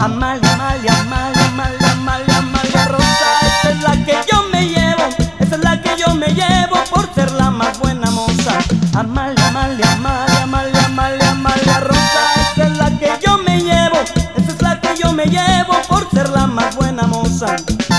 Amalia, Amalia, Amalia, Amalia, Amalia, Amalia Rosa. Esa es la que yo me llevo, esa es la que yo me llevo por ser la más buena moza. Amalia, Amalia, Amalia, Amalia, Amalia, Amalia Rosa. Esa es la que yo me llevo, esa es la que yo me llevo por ser la más buena moza.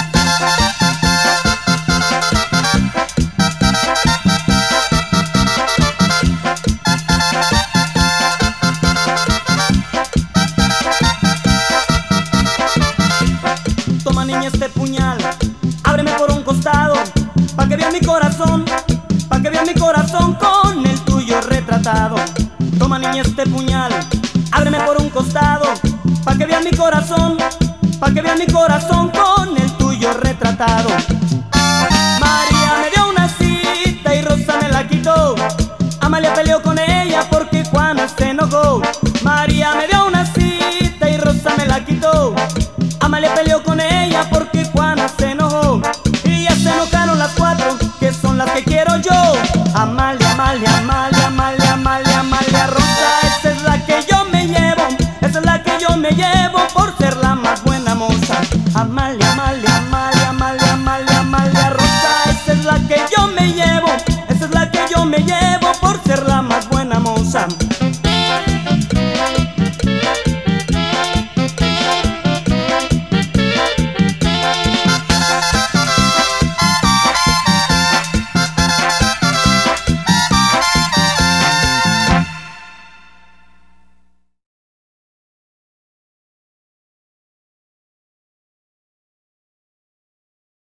Toma niña este puñal, ábreme por un costado, pa' que veas mi corazón, pa' que veas mi corazón con el tuyo retratado. Toma niña este puñal, ábreme por un costado, pa' que veas mi corazón, pa' que veas mi corazón con el tuyo retratado. María me dio una cita y Rosa me la quitó. Amalia peleó con ella porque Juana se enojó. María me dio una cita y Rosa me la quitó. Amalia peleó con ella porque Juana se enojó. Y ya se enojaron las cuatro, que son las que quiero yo. Amalia, Amalia, Amalia, Amalia, Amalia, Amalia Rosa. Esa es la que yo me llevo, esa es la que yo me llevo por ser la más buena moza. Amalia, Amalia, Amalia, Amalia, Amalia, Amalia Rosa. Esa es la que yo me llevo, esa es la que yo me llevo por ser la más